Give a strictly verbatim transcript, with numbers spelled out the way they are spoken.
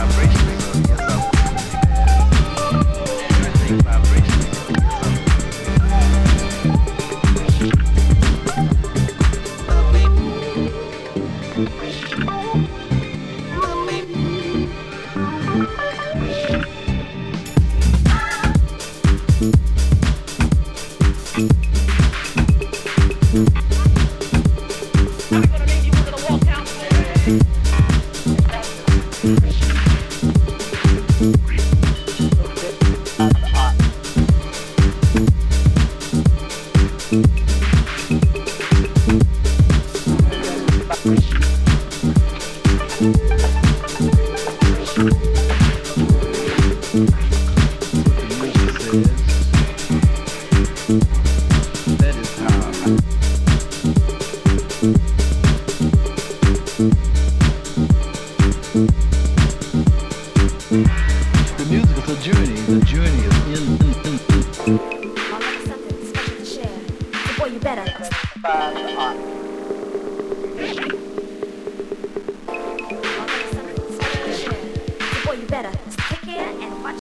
The music is a journey. The journey is in. in, in, in. I'll make something special to share. So boy, you better.